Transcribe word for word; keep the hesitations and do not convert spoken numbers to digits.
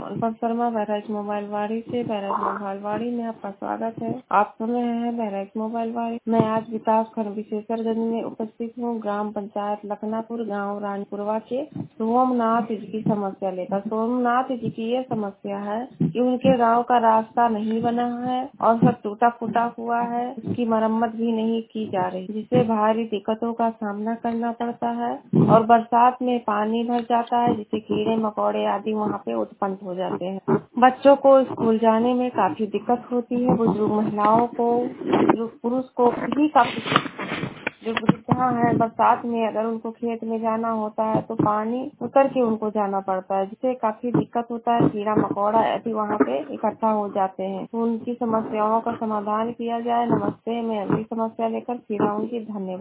अनुपम Sharma Bahraich mobile वाड़ी से। Bahraich mobile वाड़ी में आपका स्वागत है। आप सुन रहे हैं बहराइच मोबाइल वाड़ी। मैं आज विकास खंड विशेषरगंज में उपस्थित हूँ। ग्राम पंचायत लखनापुर, गाँव रानीपुरवा के सोमनाथ जी की समस्या लेकर। सोमनाथ जी की ये समस्या है कि उनके गाँव का रास्ता नहीं बना है और सब टूटा फूटा हुआ है, उसकी मरम्मत भी नहीं की जा रही, जिससे भारी दिक्कतों का सामना करना पड़ता है और बरसात में पानी भर जाता है, जिससे कीड़े मकोड़े आदि वहाँ पे उत्पन्न हो जाते हैं। बच्चों को स्कूल जाने में काफी दिक्कत होती है। बुजुर्ग महिलाओं को, पुरुष को भी काफी, जो वृद्धा है बरसात में अगर उनको खेत में जाना होता है तो पानी उतर के उनको जाना पड़ता है, जिससे काफी दिक्कत होता है। कीड़ा मकोड़ा ऐसे वहाँ पे इकट्ठा हो जाते हैं, तो उनकी समस्याओं का समाधान किया जाए। नमस्ते, मैं अगली समस्या लेकर फिर आऊंगी। धन्यवाद।